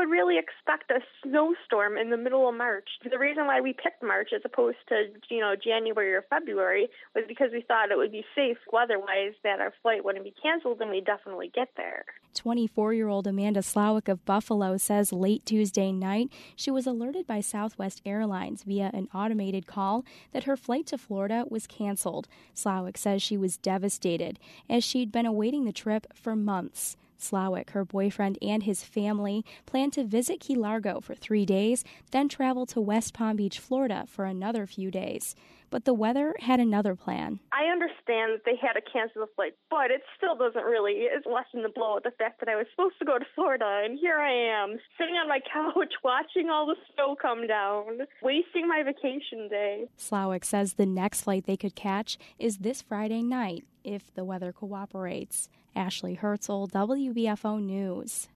would really expect a snowstorm in the middle of March. The reason why we picked March as opposed to, January or February was because we thought it would be safe weather-wise that our flight wouldn't be canceled and we'd definitely get there. 24-year-old Amanda Slawick of Buffalo says late Tuesday night she was alerted by Southwest Airlines via an automated call that her flight to Florida was canceled. Slawick says she was devastated as she'd been awaiting the trip for months. Slawick, her boyfriend, and his family planned to visit Key Largo for 3 days, then travel to West Palm Beach, Florida for another few days. But the weather had another plan. I understand that they had to cancel the flight, but it still doesn't really lessen the blow of the fact that I was supposed to go to Florida, and here I am, sitting on my couch watching all the snow come down, wasting my vacation day. Slawick says the next flight they could catch is this Friday night, if the weather cooperates. Ashley Herzl, WBFO News.